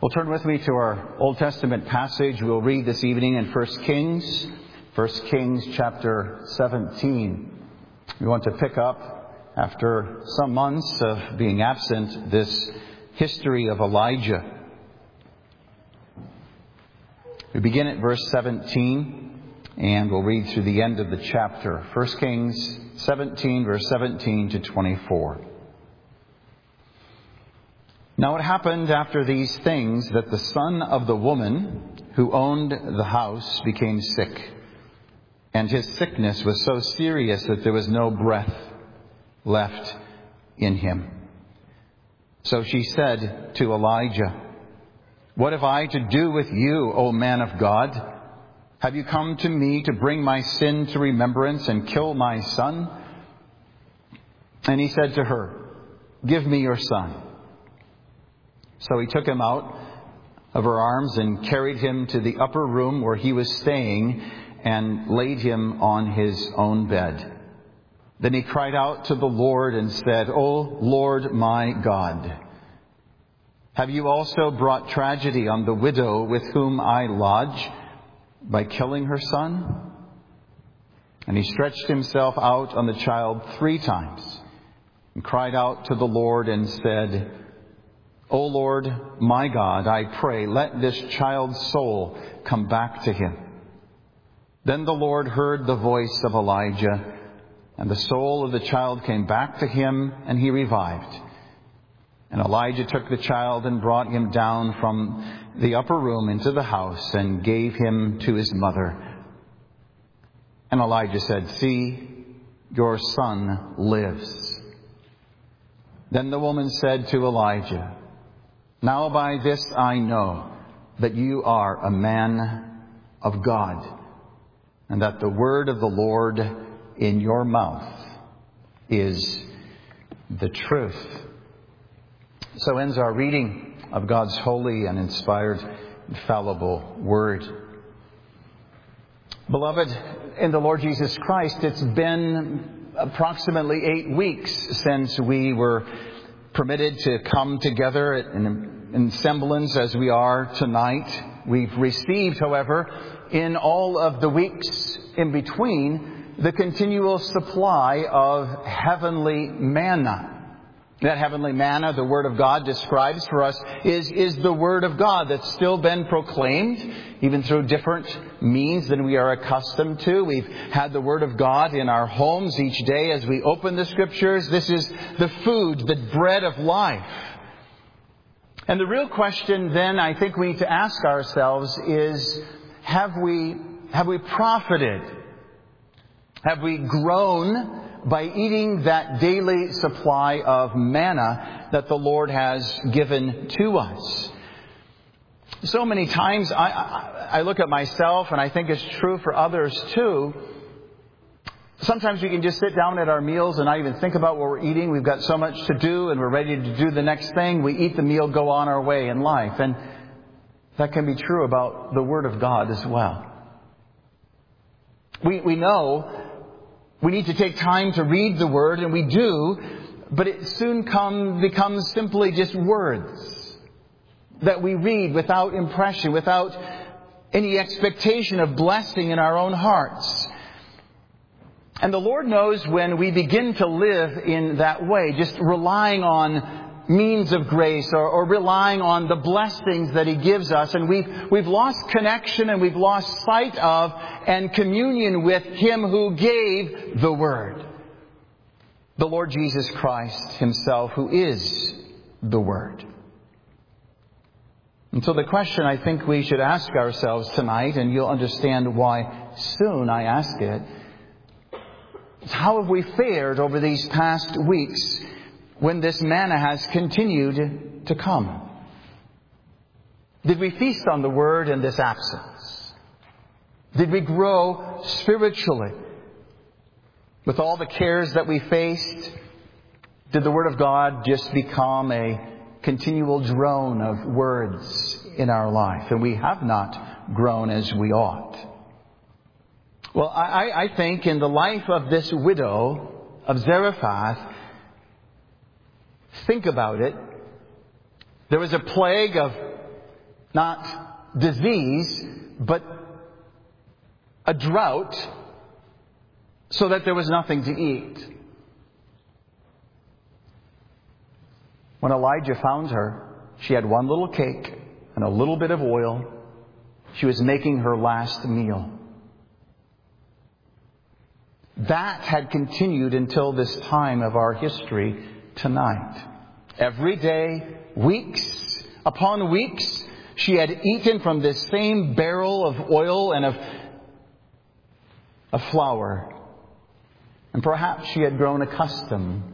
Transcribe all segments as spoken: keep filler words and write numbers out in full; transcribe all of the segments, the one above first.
Well, turn with me to our Old Testament passage. We'll read this evening in First Kings, First Kings chapter seventeen. We want to pick up, after some months of being absent, this history of Elijah. We begin at verse seventeen, and we'll read through the end of the chapter. First Kings seventeen, verse seventeen to twenty-four. Now it happened after these things that the son of the woman who owned the house became sick. And his sickness was so serious that there was no breath left in him. So she said to Elijah, "What have I to do with you, O man of God? Have you come to me to bring my sin to remembrance and kill my son?" And he said to her, "Give me your son." So he took him out of her arms and carried him to the upper room where he was staying and laid him on his own bed. Then he cried out to the Lord and said, "O Lord my God, have you also brought tragedy on the widow with whom I lodge by killing her son?" And he stretched himself out on the child three times and cried out to the Lord and said, "O Lord, my God, I pray, let this child's soul come back to him." Then the Lord heard the voice of Elijah, and the soul of the child came back to him, and he revived. And Elijah took the child and brought him down from the upper room into the house and gave him to his mother. And Elijah said, "See, your son lives." Then the woman said to Elijah, "Now by this I know that you are a man of God, and that the word of the Lord in your mouth is the truth." So ends our reading of God's holy and inspired, infallible word. Beloved, in the Lord Jesus Christ, it's been approximately eight weeks since we were permitted to come together in, in semblance as we are tonight. We've received, however, in all of the weeks in between, the continual supply of heavenly manna. That heavenly manna, the Word of God describes for us, is, is the Word of God that's still been proclaimed, even through different means than we are accustomed to. We've had the Word of God in our homes each day as we open the Scriptures. This is the food, the bread of life. And the real question then I think we need to ask ourselves is, have we, have we profited? Have we grown by eating that daily supply of manna that the Lord has given to us? So many times I, I, I look at myself, and I think it's true for others too. Sometimes we can just sit down at our meals and not even think about what we're eating. We've got so much to do and we're ready to do the next thing. We eat the meal, go on our way in life. And that can be true about the Word of God as well. We, we know we need to take time to read the Word, and we do, but it soon come, becomes simply just words that we read without impression, without any expectation of blessing in our own hearts. And the Lord knows when we begin to live in that way, just relying on means of grace or, or relying on the blessings that He gives us. And we've, we've lost connection and we've lost sight of and communion with Him who gave the Word. The Lord Jesus Christ Himself, who is the Word. And so the question I think we should ask ourselves tonight, and you'll understand why soon I ask it, is how have we fared over these past weeks when this manna has continued to come? Did we feast on the Word in this absence? Did we grow spiritually? With all the cares that we faced, did the Word of God just become a continual drone of words in our life? And we have not grown as we ought. Well, I, I think in the life of this widow of Zarephath, think about it. There was a plague of Not disease, but a drought, so that there was nothing to eat. When Elijah found her, she had one little cake and a little bit of oil. She was making her last meal. That had continued until this time of our history tonight. Every day, weeks upon weeks, she had eaten from this same barrel of oil and of, of flour. And perhaps she had grown accustomed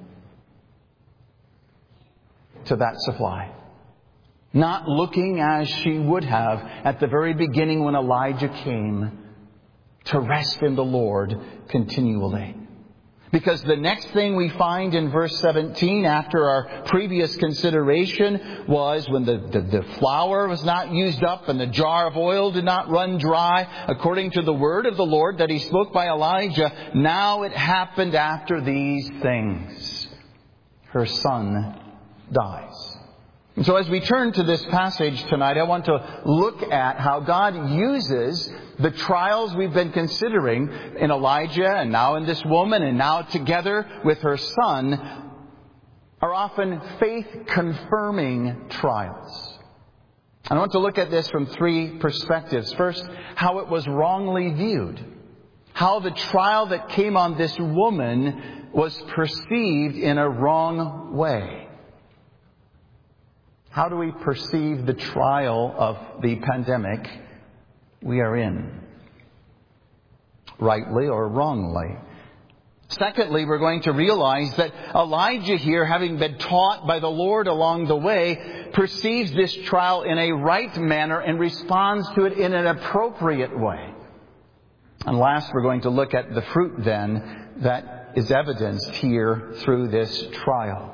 to that supply. Not looking as she would have at the very beginning when Elijah came to rest in the Lord continually. Because the next thing we find in verse seventeen, after our previous consideration, was when the, the, the flour was not used up and the jar of oil did not run dry, according to the word of the Lord that He spoke by Elijah. Now it happened after these things. Her son dies. And so as we turn to this passage tonight, I want to look at how God uses the trials we've been considering in Elijah and now in this woman and now together with her son are often faith-confirming trials. I want to look at this from three perspectives. First, how it was wrongly viewed. How the trial that came on this woman was perceived in a wrong way. How do we perceive the trial of the pandemic we are in? Rightly or wrongly? Secondly, we're going to realize that Elijah here, having been taught by the Lord along the way, perceives this trial in a right manner and responds to it in an appropriate way. And last, we're going to look at the fruit then that is evidenced here through this trial.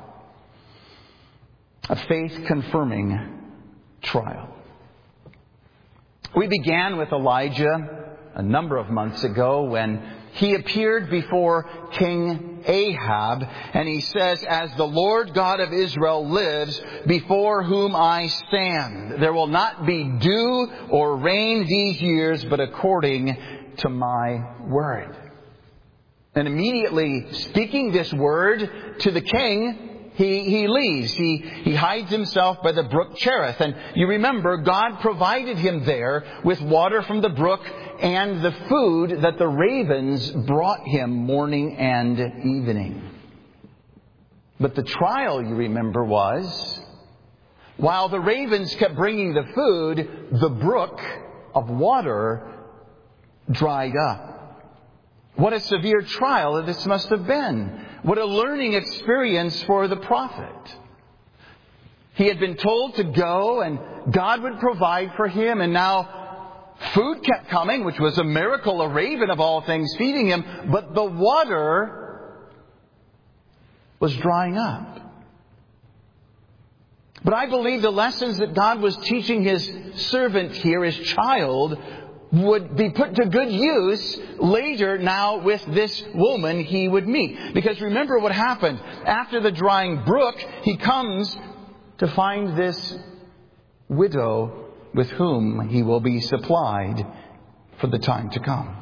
A faith-confirming trial. We began with Elijah a number of months ago when he appeared before King Ahab, and he says, "As the Lord God of Israel lives, before whom I stand, there will not be dew or rain these years, but according to my word." And immediately speaking this word to the king, He, he leaves. He, he hides himself by the brook Cherith. And you remember, God provided him there with water from the brook and the food that the ravens brought him morning and evening. But the trial, you remember, was, while the ravens kept bringing the food, the brook of water dried up. What a severe trial this must have been. What a learning experience for the prophet. He had been told to go and God would provide for him, and now food kept coming, which was a miracle, a raven of all things feeding him, but the water was drying up. But I believe the lessons that God was teaching His servant here, His child, would be put to good use later now with this woman he would meet. Because remember what happened. After the drying brook, he comes to find this widow with whom he will be supplied for the time to come.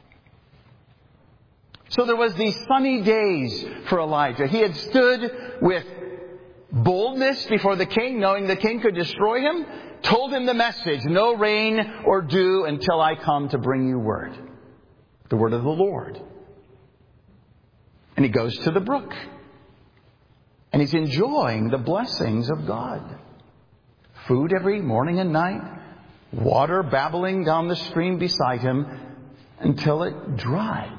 So there was these sunny days for Elijah. He had stood with boldness before the king, knowing the king could destroy him, told him the message, no rain or dew until I come to bring you word. The word of the Lord. And he goes to the brook. And he's enjoying the blessings of God. Food every morning and night. Water babbling down the stream beside him until it dried.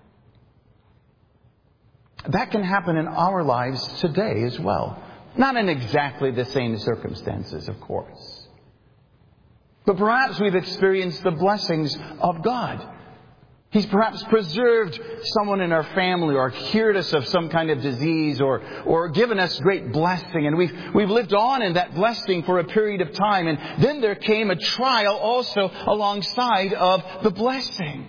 That can happen in our lives today as well. Not in exactly the same circumstances, of course. But perhaps we've experienced the blessings of God. He's perhaps preserved someone in our family, or cured us of some kind of disease, or or given us great blessing. And we've, we've lived on in that blessing for a period of time. And then there came a trial also alongside of the blessing.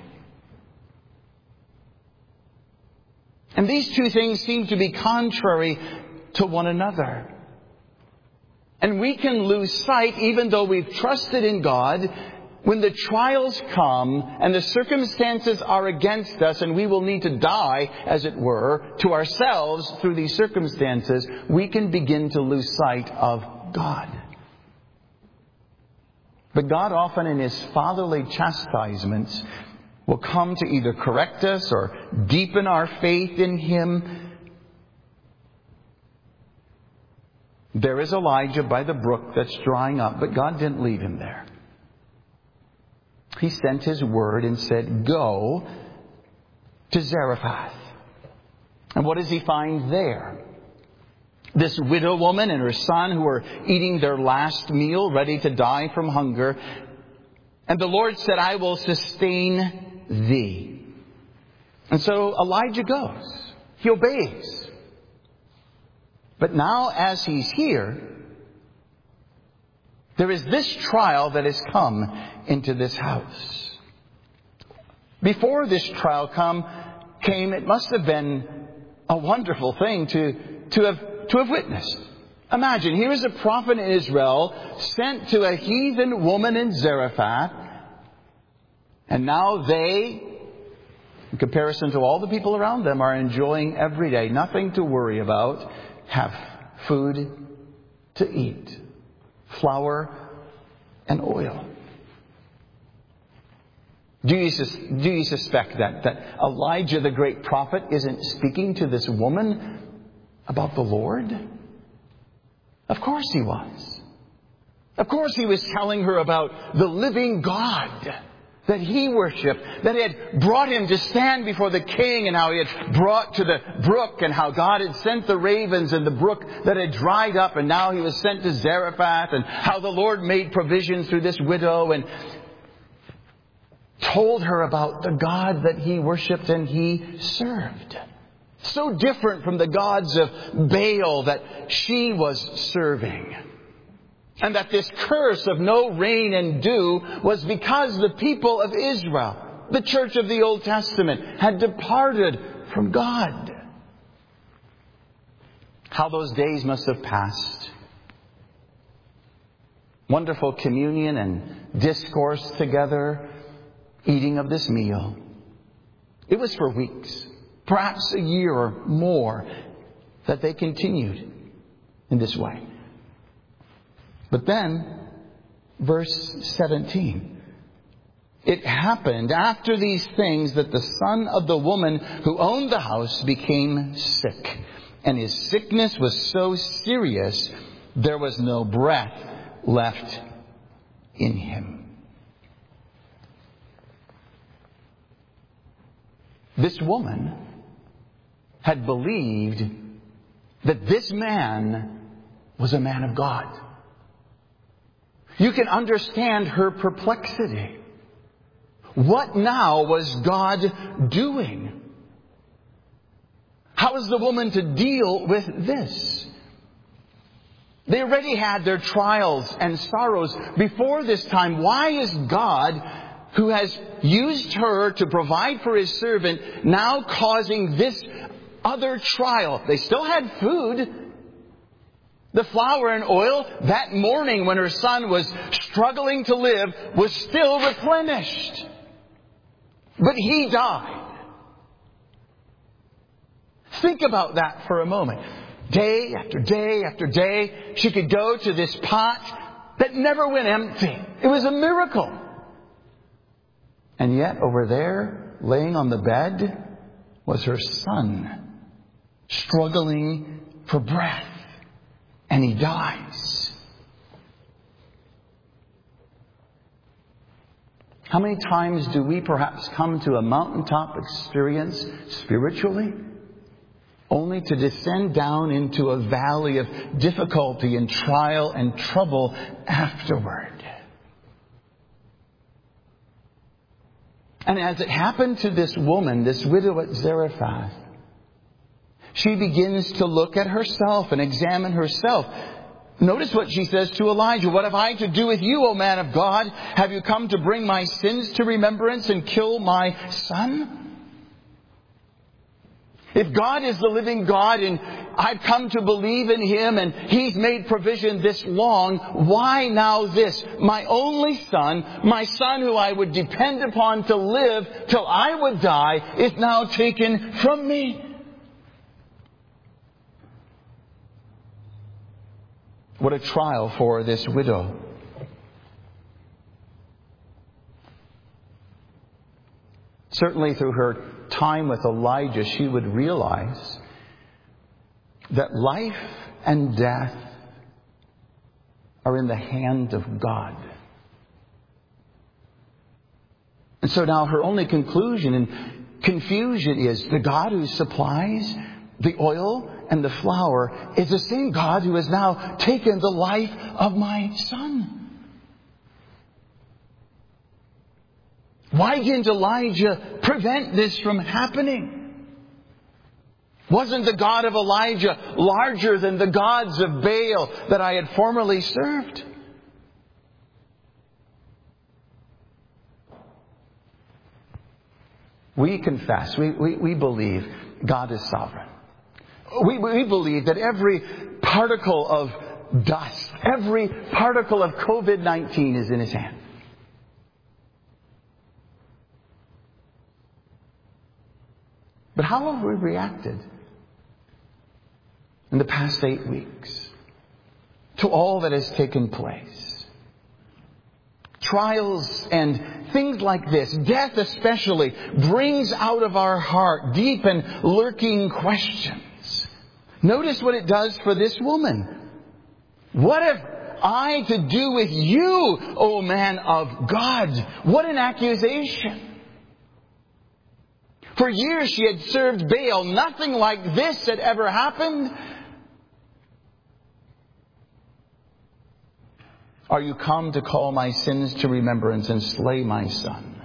And these two things seem to be contrary to one another. And we can lose sight, even though we've trusted in God, when the trials come and the circumstances are against us and we will need to die, as it were, to ourselves through these circumstances, we can begin to lose sight of God. But God often in His fatherly chastisements will come to either correct us or deepen our faith in Him. There is Elijah by the brook that's drying up, but God didn't leave him there. He sent His word and said, go to Zarephath. And what does he find there? This widow woman and her son who are eating their last meal, ready to die from hunger. And the Lord said, I will sustain thee. And so Elijah goes. He obeys. But now as he's here, there is this trial that has come into this house. Before this trial come, came, it must have been a wonderful thing to, to have, to have witnessed. Imagine, here is a prophet in Israel sent to a heathen woman in Zarephath. And now they, in comparison to all the people around them, are enjoying every day. Nothing to worry about. Have food to eat. Flour and oil. Do you, do you suspect that, that Elijah the great prophet isn't speaking to this woman about the Lord? Of course he was. Of course he was telling her about the living God that he worshipped, that had brought him to stand before the king, and how he had brought to the brook, and how God had sent the ravens in the brook that had dried up, and now he was sent to Zarephath, and how the Lord made provisions through this widow, and told her about the God that he worshipped and he served. So different from the gods of Baal that she was serving. And that this curse of no rain and dew was because the people of Israel, the church of the Old Testament, had departed from God. How those days must have passed. Wonderful communion and discourse together, eating of this meal. It was for weeks, perhaps a year or more, that they continued in this way. But then, verse seventeen. It happened after these things that the son of the woman who owned the house became sick. And his sickness was so serious, there was no breath left in him. This woman had believed that this man was a man of God. You can understand her perplexity. What now was God doing? How is the woman to deal with this? They already had their trials and sorrows before this time. Why is God, who has used her to provide for his servant, now causing this other trial? They still had food. The flour and oil that morning when her son was struggling to live was still replenished. But he died. Think about that for a moment. Day after day after day, she could go to this pot that never went empty. It was a miracle. And yet over there, laying on the bed, was her son, struggling for breath. And he dies. How many times do we perhaps come to a mountaintop experience spiritually, only to descend down into a valley of difficulty and trial and trouble afterward? And as it happened to this woman, this widow at Zarephath, she begins to look at herself and examine herself. Notice what she says to Elijah. What have I to do with you, O man of God? Have you come to bring my sins to remembrance and kill my son? If God is the living God and I've come to believe in Him and He's made provision this long. Why now this? My only son, my son who I would depend upon to live till I would die, is now taken from me. What a trial for this widow. Certainly through her time with Elijah, she would realize that life and death are in the hand of God. And so now her only conclusion and confusion is the God who supplies the oil and the flour is the same God who has now taken the life of my son. Why didn't Elijah prevent this from happening? Wasn't the God of Elijah larger than the gods of Baal that I had formerly served? We confess, we, we, we believe God is sovereign. We, we believe that every particle of dust, every particle of covid nineteen is in His hand. But how have we reacted in the past eight weeks to all that has taken place? Trials and things like this, death especially, brings out of our heart deep and lurking questions. Notice what it does for this woman. What have I to do with you, O man of God? What an accusation. For years she had served Baal. Nothing like this had ever happened. Are you come to call my sins to remembrance and slay my son?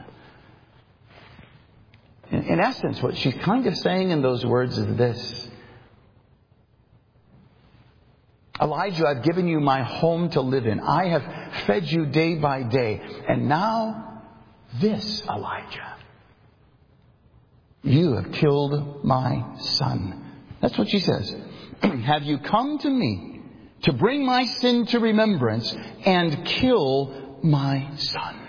In, in essence, what she's kind of saying in those words is this. Elijah, I've given you my home to live in. I have fed you day by day. And now, this, Elijah. You have killed my son. That's what she says. Have you come to me to bring my sin to remembrance and kill my son?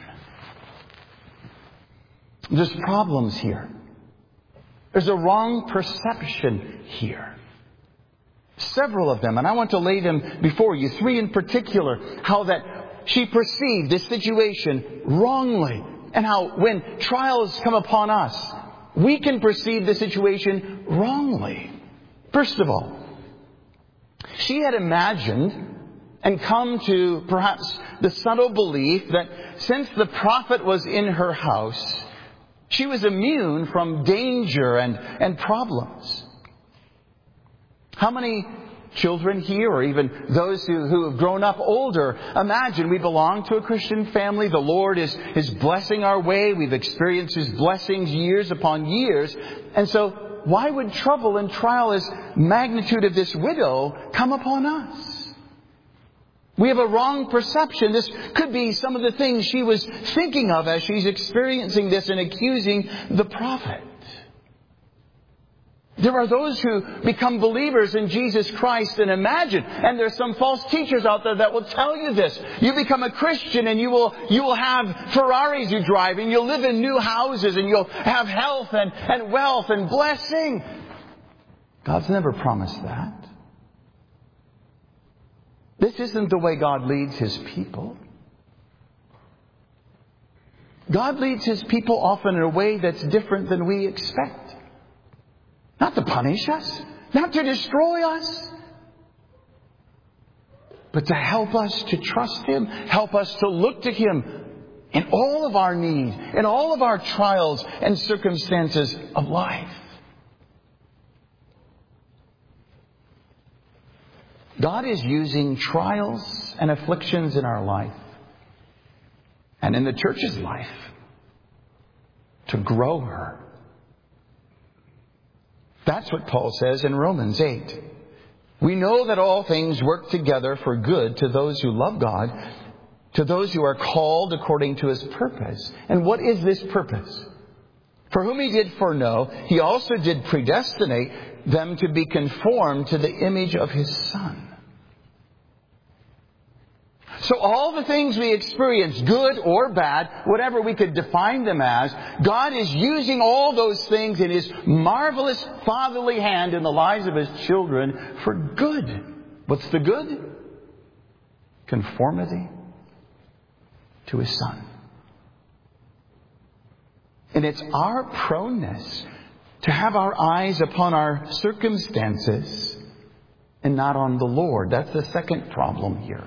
There's problems here. There's a wrong perception here. Several of them, and I want to lay them before you. Three in particular. How that she perceived this situation wrongly. And how when trials come upon us, we can perceive the situation wrongly. First of all, she had imagined and come to perhaps the subtle belief that since the prophet was in her house, she was immune from danger and, and problems. How many children here, or even those who, who have grown up older, imagine we belong to a Christian family. The Lord is, is blessing our way. We've experienced His blessings years upon years. And so why would trouble and trial as magnitude of this widow come upon us? We have a wrong perception. This could be some of the things she was thinking of as she's experiencing this and accusing the prophet. There are those who become believers in Jesus Christ and imagine, and there's some false teachers out there that will tell you this. You become a Christian and you will you will have Ferraris you drive, and you'll live in new houses, and you'll have health and, and wealth and blessing. God's never promised that. This isn't the way God leads His people. God leads His people often in a way that's different than we expect. Not to punish us, not to destroy us, but to help us to trust Him, help us to look to Him in all of our need, in all of our trials and circumstances of life. God is using trials and afflictions in our life and in the church's life to grow her. That's what Paul says in Romans eight. We know that all things work together for good to those who love God, to those who are called according to His purpose. And what is this purpose? For whom He did foreknow, He also did predestinate them to be conformed to the image of His Son. So all the things we experience, good or bad, whatever we could define them as, God is using all those things in His marvelous fatherly hand in the lives of His children for good. What's the good? Conformity to His Son. And it's our proneness to have our eyes upon our circumstances and not on the Lord. That's the second problem here.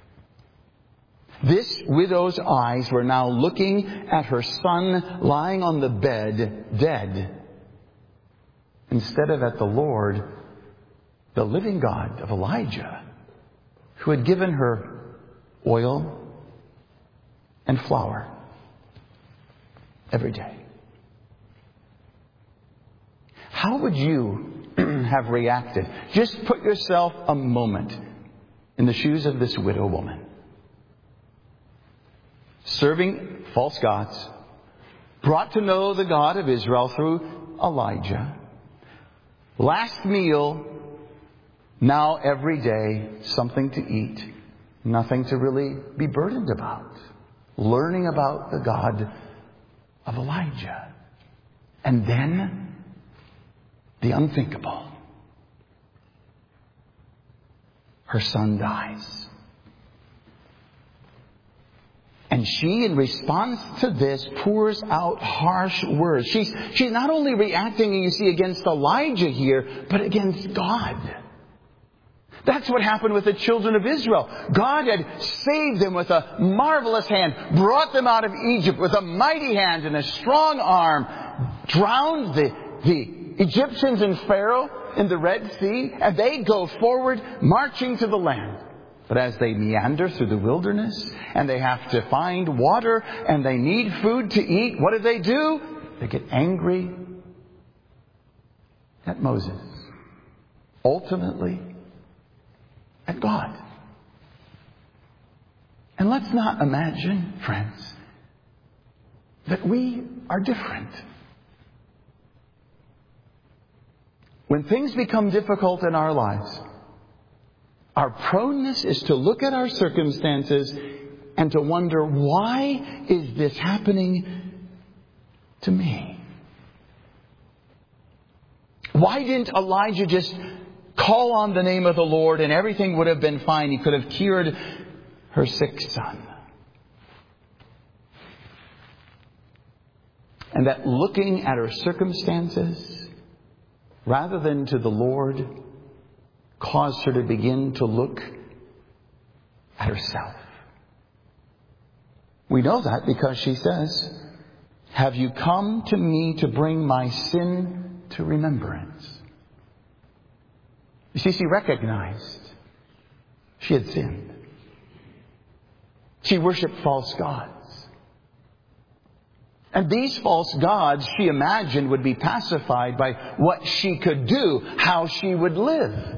This widow's eyes were now looking at her son lying on the bed, dead, instead of at the Lord, the living God of Elijah, who had given her oil and flour every day. How would you have reacted? Just put yourself a moment in the shoes of this widow woman. Serving false gods, brought to know the God of Israel through Elijah. Last meal, now every day, something to eat, nothing to really be burdened about. Learning about the God of Elijah. And then, the unthinkable. Her son dies. And she, in response to this, pours out harsh words. She's, she's not only reacting, you see, against Elijah here, but against God. That's what happened with the children of Israel. God had saved them with a marvelous hand, brought them out of Egypt with a mighty hand and a strong arm, drowned the, the Egyptians and Pharaoh in the Red Sea, and they go forward, marching to the land. But as they meander through the wilderness, and they have to find water, and they need food to eat, what do they do? They get angry at Moses. Ultimately, at God. And let's not imagine, friends, that we are different. When things become difficult in our lives, our proneness is to look at our circumstances and to wonder, why is this happening to me? Why didn't Elijah just call on the name of the Lord and everything would have been fine? He could have cured her sick son. And that looking at her circumstances, rather than to the Lord, caused her to begin to look at herself. We know that because she says, "Have you come to me to bring my sin to remembrance?" You see, she recognized she had sinned. She worshipped false gods. And these false gods, she imagined, would be pacified by what she could do, how she would live.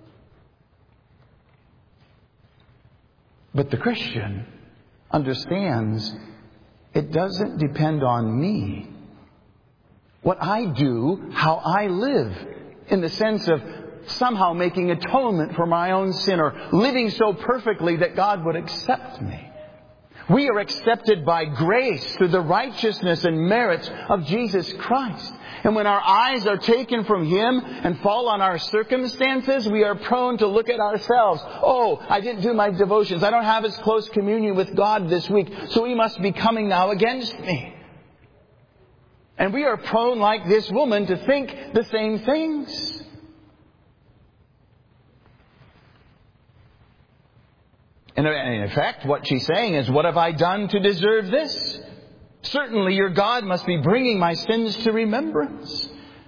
But the Christian understands it doesn't depend on me. What I do, how I live, in the sense of somehow making atonement for my own sin or living so perfectly that God would accept me. We are accepted by grace through the righteousness and merits of Jesus Christ. And when our eyes are taken from Him and fall on our circumstances, we are prone to look at ourselves. Oh, I didn't do my devotions. I don't have as close communion with God this week, so He must be coming now against me. And we are prone, like this woman, to think the same things. And in effect, what she's saying is, what have I done to deserve this? Certainly your God must be bringing my sins to remembrance.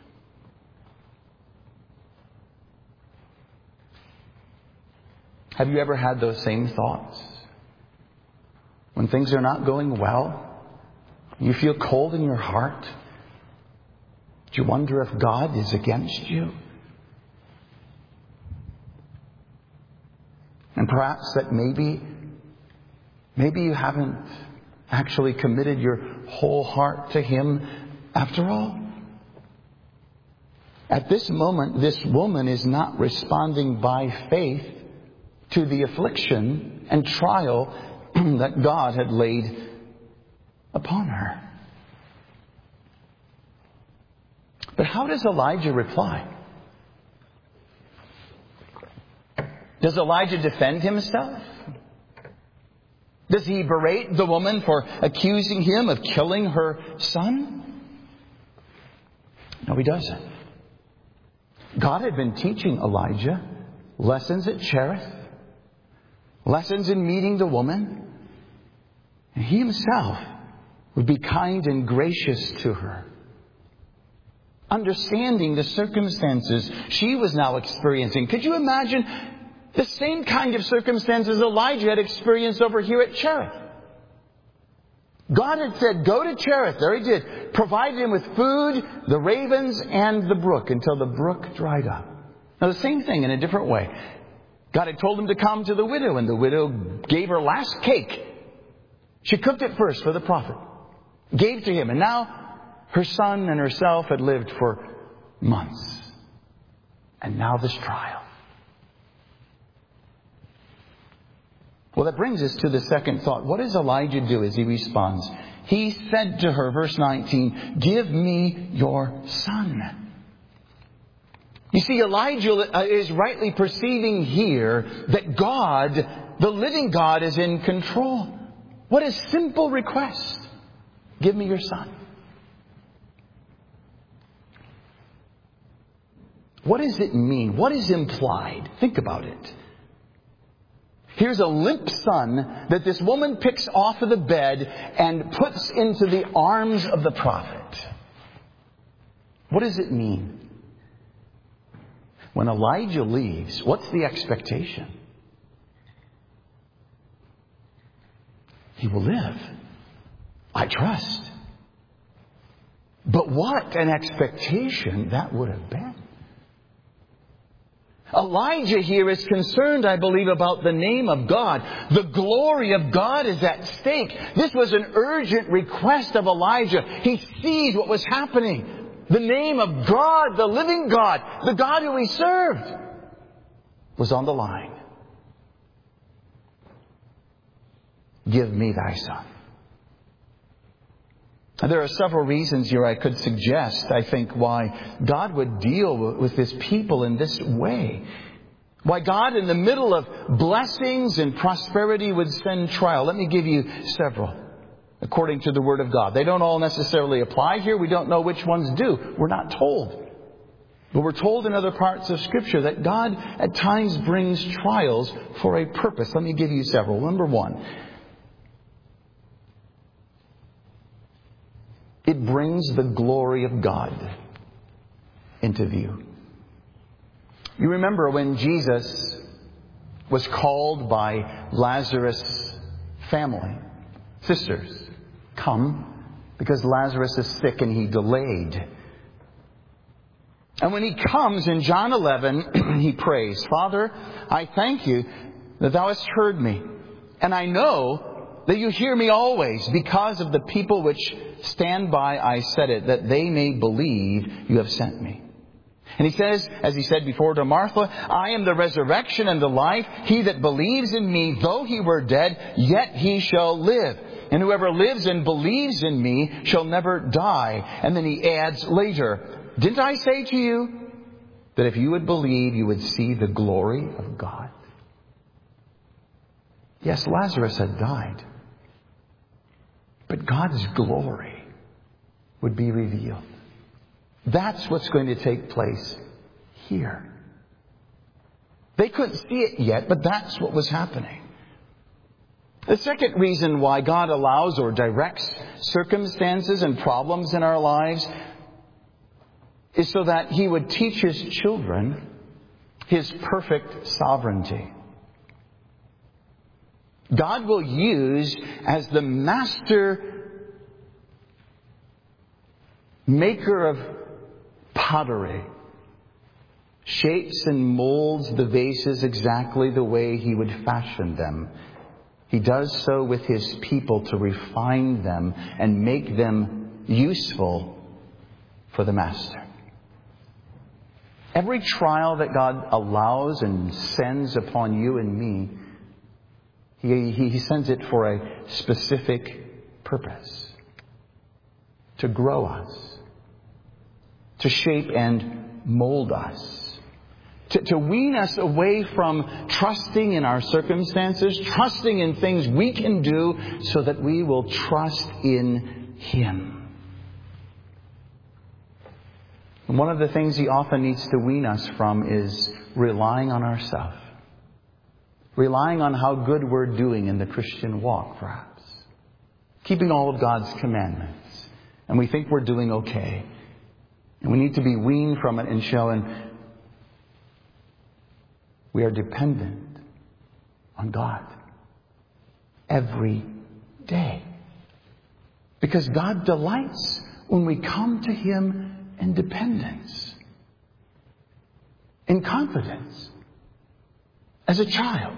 Have you ever had those same thoughts? When things are not going well, you feel cold in your heart. Do you wonder if God is against you? And perhaps that maybe, maybe you haven't actually committed your whole heart to Him after all? At this moment, this woman is not responding by faith to the affliction and trial that God had laid upon her. But how does Elijah reply? Does Elijah defend himself? Does he berate the woman for accusing him of killing her son? No, he doesn't. God had been teaching Elijah lessons at Cherith, lessons in meeting the woman, and he himself would be kind and gracious to her, understanding the circumstances she was now experiencing. Could you imagine the same kind of circumstances Elijah had experienced over here at Cherith? God had said, go to Cherith. There he did. Provided him with food, the ravens, and the brook until the brook dried up. Now the same thing in a different way. God had told him to come to the widow, and the widow gave her last cake. She cooked it first for the prophet. Gave to him, and now her son and herself had lived for months. And now this trial. Well, that brings us to the second thought. What does Elijah do as he responds? He said to her, verse nineteen, give me your son. You see, Elijah is rightly perceiving here that God, the living God, is in control. What a simple request. Give me your son. What does it mean? What is implied? Think about it. Here's a limp son that this woman picks off of the bed and puts into the arms of the prophet. What does it mean? When Elijah leaves, what's the expectation? He will live. I trust. But what an expectation that would have been. Elijah here is concerned, I believe, about the name of God. The glory of God is at stake. This was an urgent request of Elijah. He sees what was happening. The name of God, the living God, the God who he served, was on the line. Give me thy son. There are several reasons here I could suggest, I think, why God would deal with his people in this way. Why God, in the middle of blessings and prosperity, would send trial. Let me give you several, according to the Word of God. They don't all necessarily apply here. We don't know which ones do. We're not told. But we're told in other parts of Scripture that God at times brings trials for a purpose. Let me give you several. Number one, it brings the glory of God into view. You remember when Jesus was called by Lazarus' family, sisters, come, because Lazarus is sick, and he delayed. And when he comes in John eleven, he prays, Father, I thank you that thou hast heard me, and I know that you hear me always. Because of the people which stand by, I said it, that they may believe you have sent me. And he says, as he said before to Martha, I am the resurrection and the life. He that believes in me, though he were dead, yet he shall live. And whoever lives and believes in me shall never die. And then he adds later, didn't I say to you that if you would believe, you would see the glory of God? Yes, Lazarus had died. But God's glory would be revealed. That's what's going to take place here. They couldn't see it yet, but that's what was happening. The second reason why God allows or directs circumstances and problems in our lives is so that he would teach his children his perfect sovereignty. God will use, as the master maker of pottery, shapes and molds the vases exactly the way he would fashion them. He does so with his people to refine them and make them useful for the Master. Every trial that God allows and sends upon you and me, He, he, he sends it for a specific purpose. To grow us. To shape and mold us. To, to wean us away from trusting in our circumstances, trusting in things we can do, so that we will trust in Him. And one of the things He often needs to wean us from is relying on ourselves. Relying on how good we're doing in the Christian walk, perhaps. Keeping all of God's commandments. And we think we're doing okay. And we need to be weaned from it and shown we are dependent on God every day. Because God delights when we come to Him in dependence, in confidence, as a child.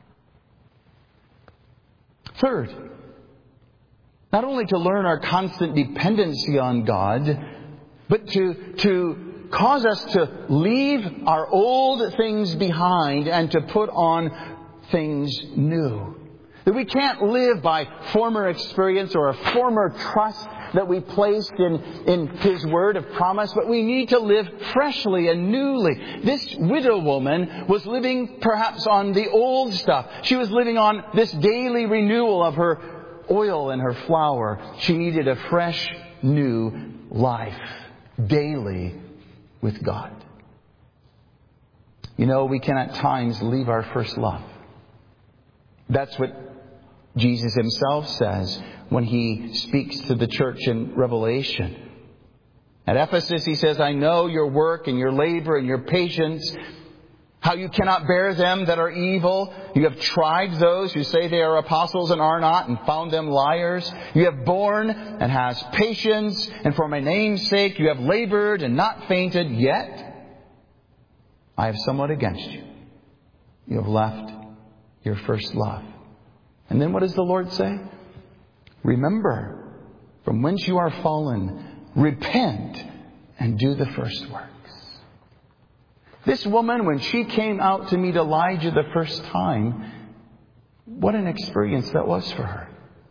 Third, not only to learn our constant dependency on God, but to, to cause us to leave our old things behind and to put on things new. That we can't live by former experience or a former trust that we placed in, in His word of promise, but we need to live freshly and newly. This widow woman was living perhaps on the old stuff. She was living on this daily renewal of her oil and her flour. She needed a fresh, new life daily with God. You know, we can at times leave our first love. That's what Jesus Himself says when He speaks to the church in Revelation. At Ephesus, He says, I know your work and your labor and your patience, how you cannot bear them that are evil. You have tried those who say they are apostles and are not, and found them liars. You have borne and has patience, and for my name's sake you have labored and not fainted. Yet I have somewhat against you. You have left your first love. And then what does the Lord say? Remember from whence you are fallen. Repent and do the first works. This woman, when she came out to meet Elijah the first time, what an experience that was for her.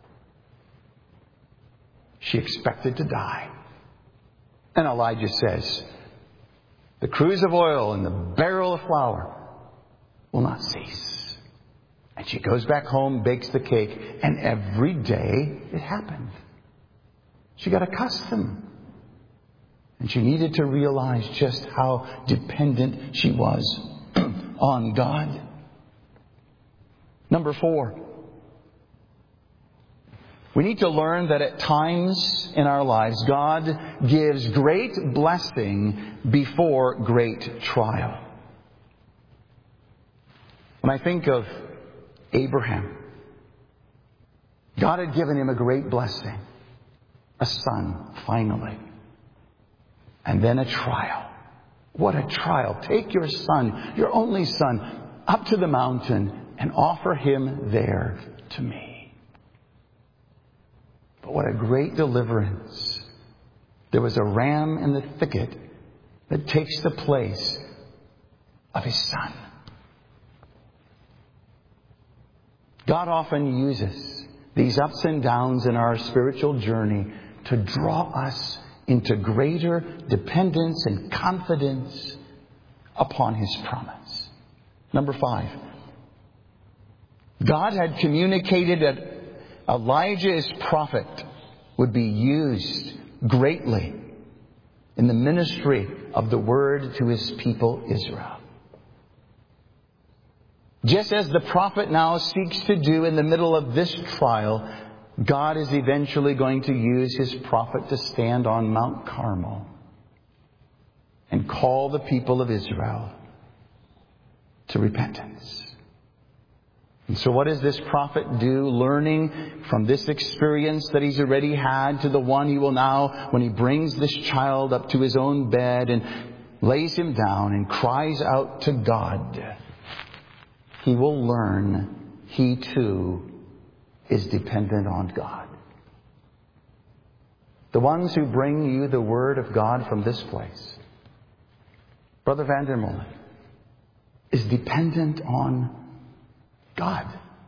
She expected to die. And Elijah says, the cruse of oil and the barrel of flour will not cease. And she goes back home, bakes the cake, and every day it happened. She got accustomed. And she needed to realize just how dependent she was on God. Number four. We need to learn that at times in our lives, God gives great blessing before great trial. When I think of Abraham, God had given him a great blessing. A son, finally. And then a trial. What a trial. Take your son, your only son, up to the mountain and offer him there to me. But what a great deliverance. There was a ram in the thicket that takes the place of his son. God often uses these ups and downs in our spiritual journey to draw us into greater dependence and confidence upon His promise. Number five. God had communicated that Elijah, his prophet, would be used greatly in the ministry of the word to His people Israel. Just as the prophet now seeks to do in the middle of this trial, God is eventually going to use His prophet to stand on Mount Carmel and call the people of Israel to repentance. And so what does this prophet do, learning from this experience that he's already had to the one he will now, when he brings this child up to his own bed and lays him down and cries out to God, he will learn he too is dependent on God. the ones who bring you the Word of God from this place, Brother Vandermolen is dependent on God.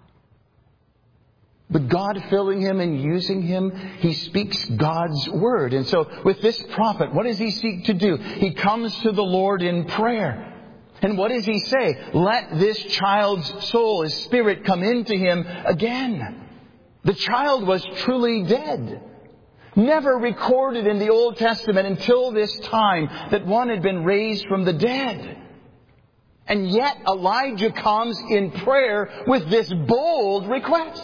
But God filling him and using him, he speaks God's Word. And so with this prophet, what does he seek to do? He comes to the Lord in prayer. And what does he say? Let this child's soul, his spirit, come into him again. The child was truly dead. Never recorded in the Old Testament until this time that one had been raised from the dead. And yet Elijah comes in prayer with this bold request.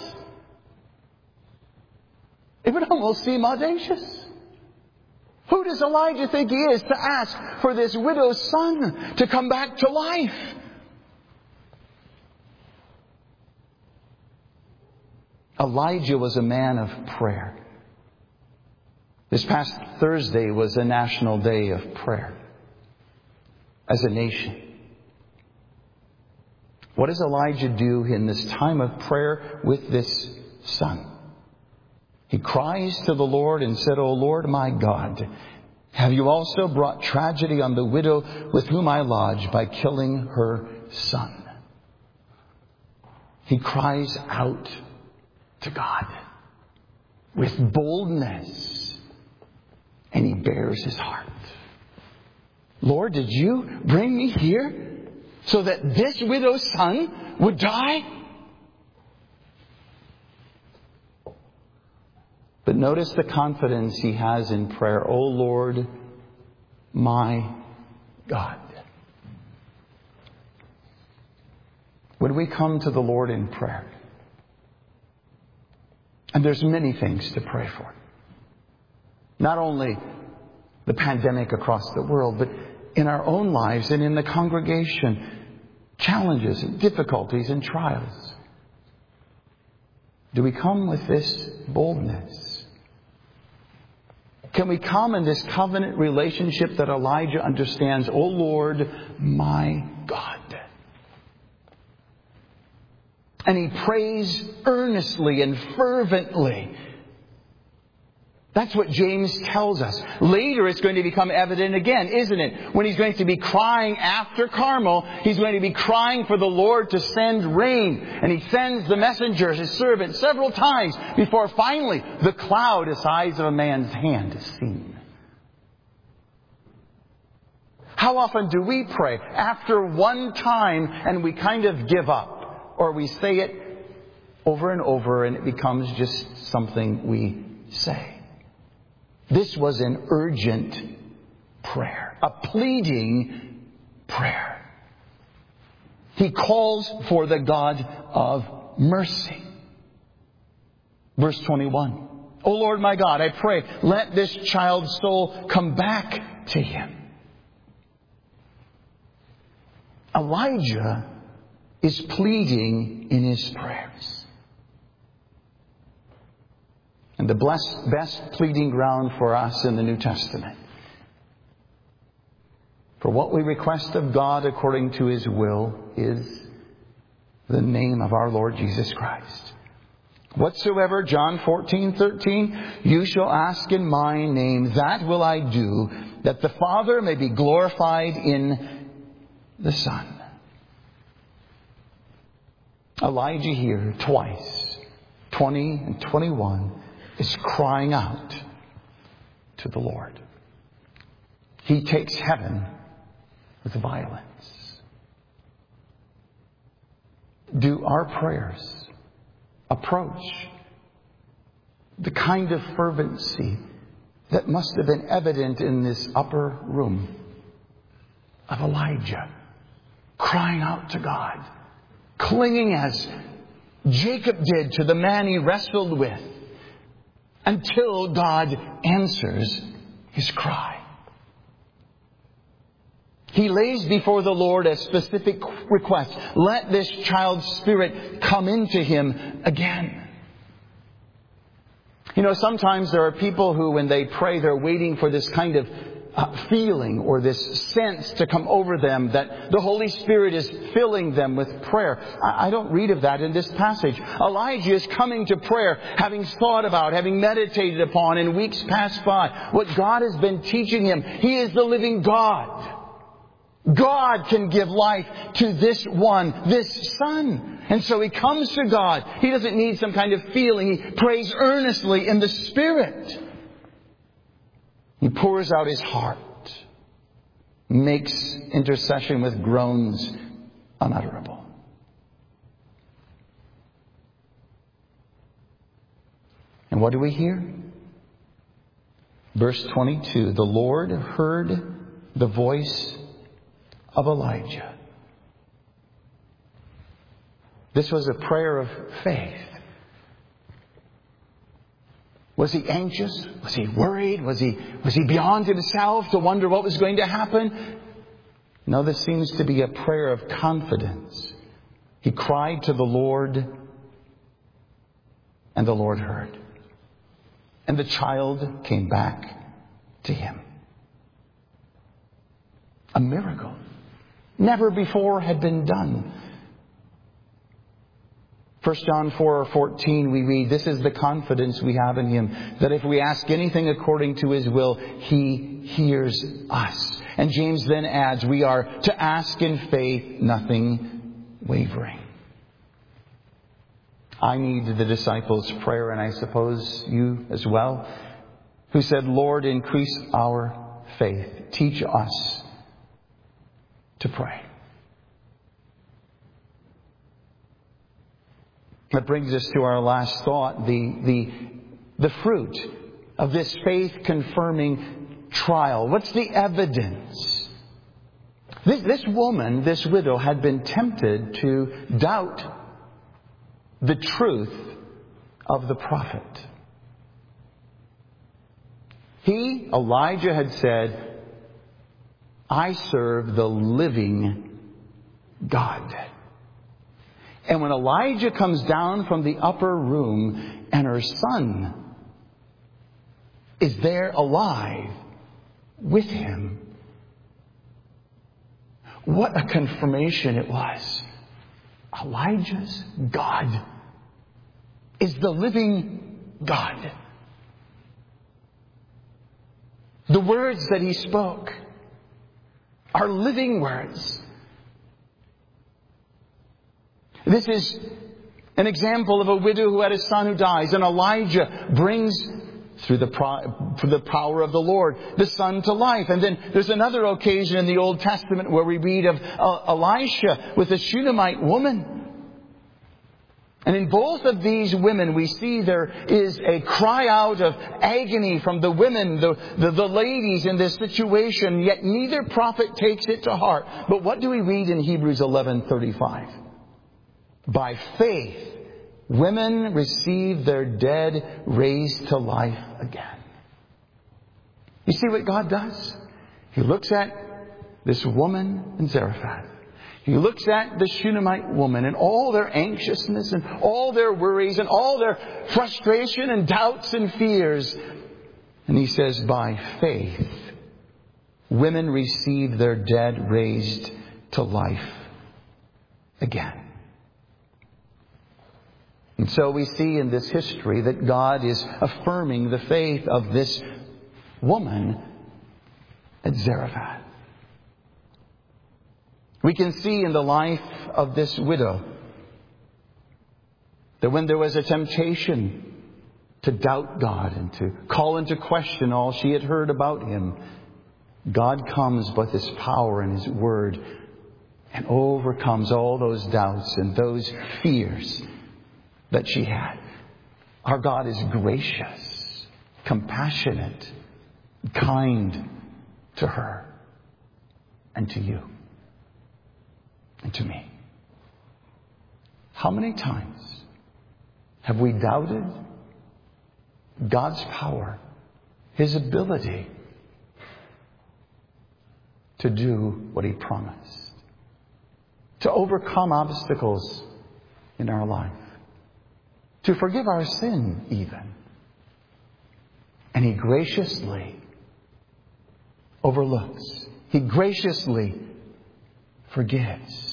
It would almost seem audacious. Who does Elijah think he is to ask for this widow's son to come back to life? Elijah was a man of prayer. This past Thursday was a national day of prayer as a nation. What does Elijah do in this time of prayer with this son? He cries to the Lord and said, O Lord my God, have you also brought tragedy on the widow with whom I lodge by killing her son? He cries out to God with boldness, and he bears his heart. Lord, did you bring me here so that this widow's son would die? But notice the confidence he has in prayer. O Lord, my God. When we come to the Lord in prayer, and there's many things to pray for. Not only the pandemic across the world, but in our own lives and in the congregation, challenges and difficulties and trials. Do we come with this boldness? Can we come in this covenant relationship that Elijah understands? O Lord, my God. And he prays earnestly and fervently. That's what James tells us. Later it's going to become evident again, isn't it? When he's going to be crying after Carmel, he's going to be crying for the Lord to send rain. And he sends the messenger, his servant, several times before finally the cloud the size of a man's hand is seen. How often do we pray after one time and we kind of give up? Or we say it over and over and it becomes just something we say. This was an urgent prayer, a pleading prayer. He calls for the God of mercy. Verse twenty-one. O Lord my God, I pray, let this child's soul come back to him. Elijah is pleading in his prayers. And the blessed, best pleading ground for us in the New Testament, for what we request of God according to his will, is the name of our Lord Jesus Christ. Whatsoever, John fourteen thirteen, you shall ask in my name, that will I do, that the Father may be glorified in the Son. Elijah here, twice, twenty and twenty-one, is crying out to the Lord. He takes heaven with violence. Do our prayers approach the kind of fervency that must have been evident in this upper room of Elijah, crying out to God, clinging as Jacob did to the man he wrestled with, until God answers his cry. He lays before the Lord a specific request. Let this child's spirit come into him again. You know, sometimes there are people who, when they pray, they're waiting for this kind of uh, feeling or this sense to come over them that the Holy Spirit is filling them with prayer. I, I don't read of that in this passage. Elijah is coming to prayer, having thought about, having meditated upon in weeks past by what God has been teaching him. He is the living God. God can give life to this one, this son. And so he comes to God. He doesn't need some kind of feeling. He prays earnestly in the Spirit. He pours out his heart. Makes intercession with groans unutterable. And what do we hear? Verse twenty-two. The Lord heard the voice of Elijah. This was a prayer of faith. Was he anxious? Was he worried? Was he, was he beyond himself to wonder what was going to happen? No, this seems to be a prayer of confidence. He cried to the Lord, and the Lord heard. And the child came back to him. A miracle. Never before had been done. First John four fourteen we read, this is the confidence we have in Him, that if we ask anything according to His will, He hears us. And James then adds, we are to ask in faith, nothing wavering. I need the disciples' prayer, and I suppose you as well, who said, Lord, increase our faith. Teach us to pray. That brings us to our last thought, the, the, the fruit of this faith-confirming trial. What's the evidence? This, this woman, this widow, had been tempted to doubt the truth of the prophet. He, Elijah, had said, I serve the living God. And when Elijah comes down from the upper room and her son is there alive with him, what a confirmation it was. Elijah's God is the living God. The words that he spoke are living words. This is an example of a widow who had a son who dies, and Elijah brings, through the, pro- through the power of the Lord, the son to life. And then there's another occasion in the Old Testament where we read of uh, Elisha with a Shunammite woman. And in both of these women, we see there is a cry out of agony from the women, the, the, the ladies in this situation, yet neither prophet takes it to heart. But what do we read in Hebrews eleven thirty-five? By faith, women received their dead raised to life again. You see what God does? He looks at this woman in Zarephath. He looks at the Shunammite woman and all their anxiousness and all their worries and all their frustration and doubts and fears. And he says, by faith, women received their dead raised to life again. And so we see in this history that God is affirming the faith of this woman at Zarephath. We can see in the life of this widow that when there was a temptation to doubt God and to call into question all she had heard about Him, God comes with His power and His Word and overcomes all those doubts and those fears that she had. Our God is gracious, compassionate, kind to her and to you and to me. How many times have we doubted God's power, His ability to do what He promised, to overcome obstacles in our life, to forgive our sin even. And He graciously overlooks. He graciously forgives.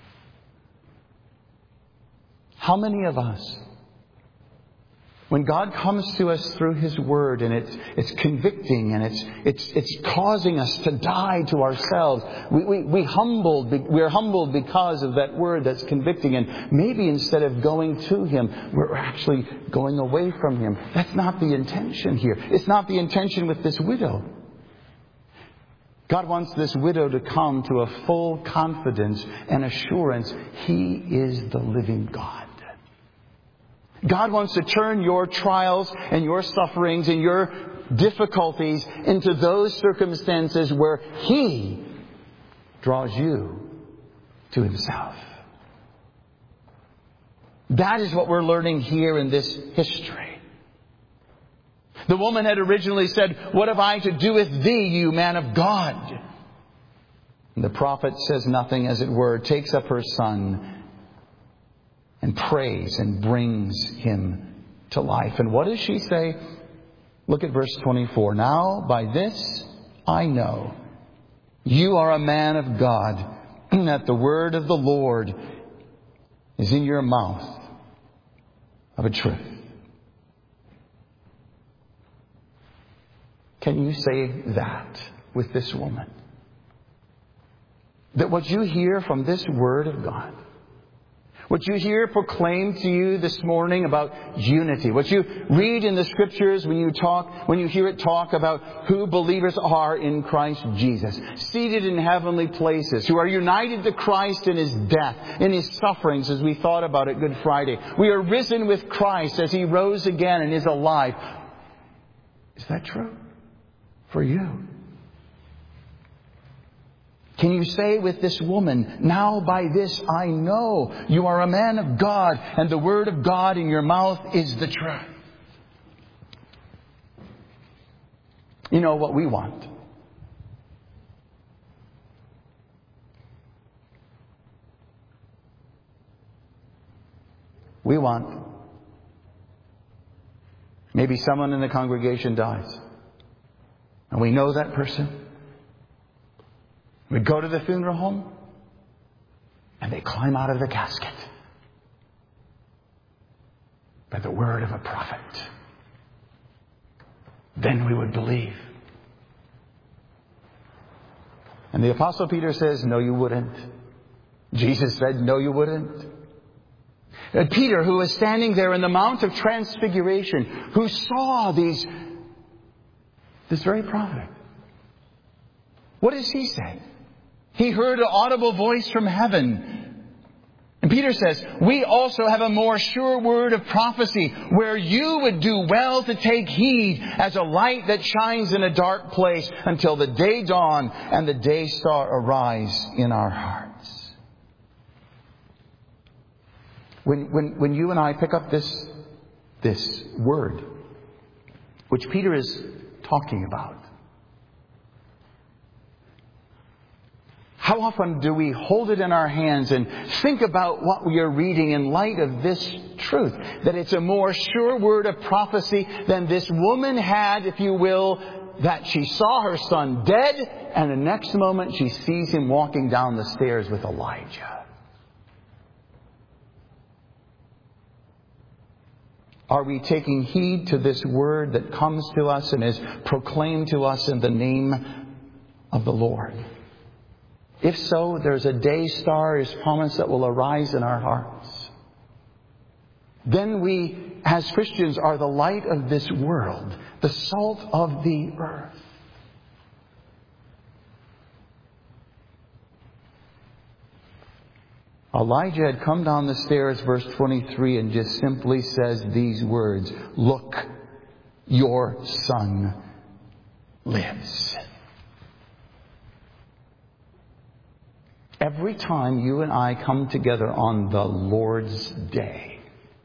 How many of us, when God comes to us through His Word and it's it's convicting and it's it's it's causing us to die to ourselves, we we we humbled we're humbled because of that Word that's convicting, and maybe instead of going to Him, we're actually going away from Him. That's not the intention here. It's not the intention with this widow. God wants this widow to come to a full confidence and assurance He is the living God. God wants to turn your trials and your sufferings and your difficulties into those circumstances where He draws you to Himself. That is what we're learning here in this history. The woman had originally said, "What have I to do with thee, you man of God?" And the prophet says nothing, as it were, takes up her son and prays and brings him to life. And what does she say? Look at verse twenty-four. "Now by this I know you are a man of God, and that the word of the Lord is in your mouth of a truth." Can you say that with this woman? That what you hear from this word of God, what you hear proclaimed to you this morning about unity, what you read in the Scriptures when you talk, when you hear it talk about who believers are in Christ Jesus, seated in heavenly places, who are united to Christ in His death, in His sufferings, as we thought about it Good Friday. We are risen with Christ as He rose again and is alive. Is that true for you? Can you say with this woman, "Now by this I know you are a man of God, and the word of God in your mouth is the truth"? You know what we want? We want maybe someone in the congregation dies, and we know that person. We go to the funeral home, and they climb out of the casket by the word of a prophet. Then we would believe. And the Apostle Peter says, "No, you wouldn't." Jesus said, "No, you wouldn't." And Peter, who was standing there in the Mount of Transfiguration, who saw these, this very prophet, what does he say? He heard an audible voice from heaven. And Peter says, "We also have a more sure word of prophecy, where you would do well to take heed, as a light that shines in a dark place until the day dawn and the day star arise in our hearts." When, when, when you and I pick up this, this word, which Peter is talking about, how often do we hold it in our hands and think about what we are reading in light of this truth? That it's a more sure word of prophecy than this woman had, if you will, that she saw her son dead, and the next moment she sees him walking down the stairs with Elijah. Are we taking heed to this word that comes to us and is proclaimed to us in the name of the Lord? If so, there's a day star, His promise, that will arise in our hearts. Then we, as Christians, are the light of this world, the salt of the earth. Elijah had come down the stairs, verse twenty-three, and just simply says these words, "Look, your son lives." Every time you and I come together on the Lord's Day,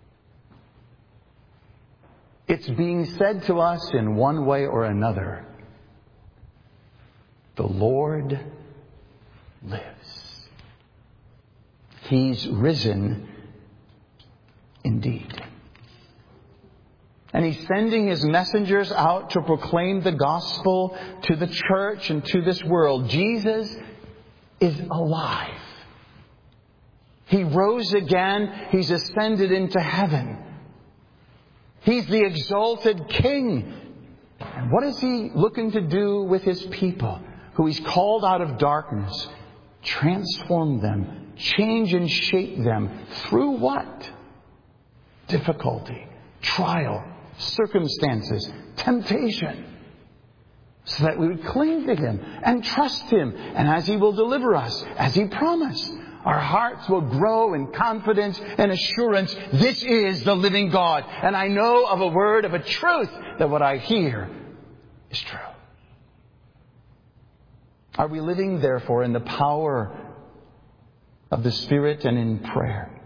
it's being said to us in one way or another, the Lord lives. He's risen indeed. And He's sending His messengers out to proclaim the gospel to the church and to this world. Jesus is alive. He rose again. He's ascended into heaven. He's the exalted King. And what is He looking to do with His people who He's called out of darkness? Transform them, change and shape them through what? Difficulty, trial, circumstances, temptation. So that we would cling to Him and trust Him. And as He will deliver us, as He promised, our hearts will grow in confidence and assurance. This is the living God. And I know of a word, of a truth, that what I hear is true. Are we living, therefore, in the power of the Spirit and in prayer?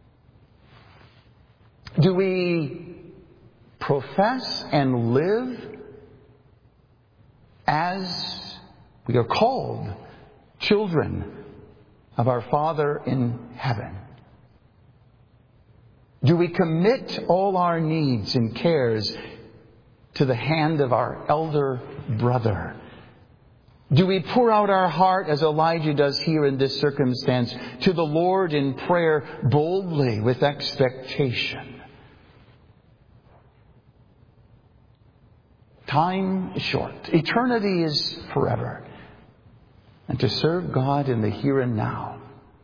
Do we profess and live as we are called children of our Father in heaven? Do we commit all our needs and cares to the hand of our elder brother? Do we pour out our heart, as Elijah does here in this circumstance, to the Lord in prayer boldly with expectation? Time is short. Eternity is forever. And to serve God in the here and now.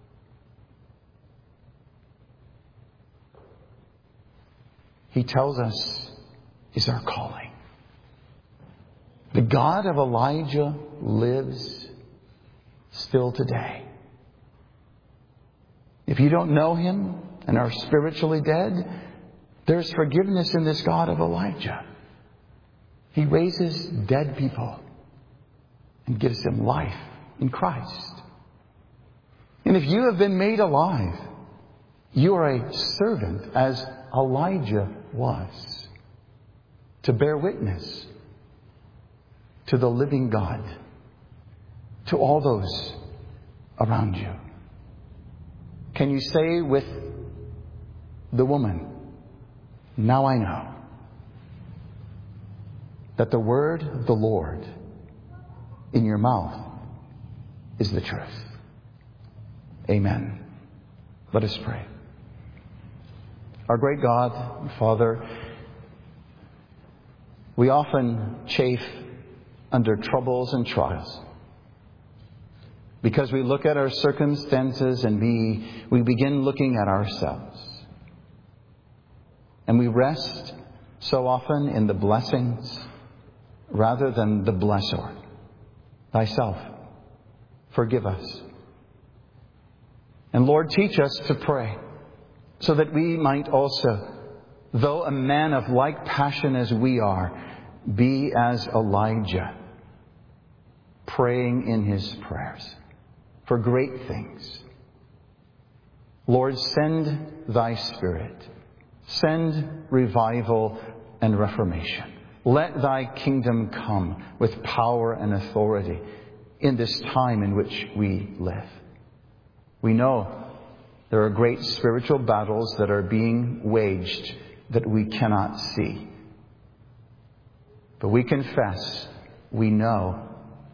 He tells us is our calling. The God of Elijah lives still today. If you don't know Him and are spiritually dead, there's forgiveness in this God of Elijah. He raises dead people and gives them life in Christ. And if you have been made alive, you are a servant, as Elijah was, to bear witness to the living God, to all those around you. Can you say with the woman, now I know that the word of the Lord in your mouth is the truth? Amen. Let us pray. Our great God, Father, we often chafe under troubles and trials because we look at our circumstances and we, we begin looking at ourselves. And we rest so often in the blessings rather than the blessor, thyself. Forgive us. And Lord, teach us to pray so that we might also, though a man of like passion as we are, be as Elijah, praying in his prayers for great things. Lord, send thy Spirit. Send revival and reformation. Let thy kingdom come with power and authority in this time in which we live. We know there are great spiritual battles that are being waged that we cannot see. But we confess, we know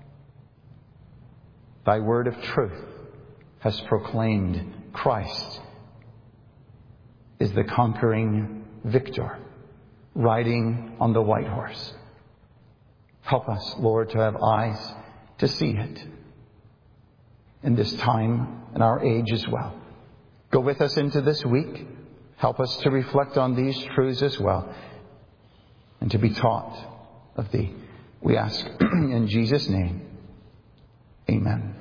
thy word of truth has proclaimed Christ is the conquering victor, riding on the white horse. Help us, Lord, to have eyes to see it in this time and our age as well. Go with us into this week. Help us to reflect on these truths as well and to be taught of thee. We ask in Jesus' name. Amen.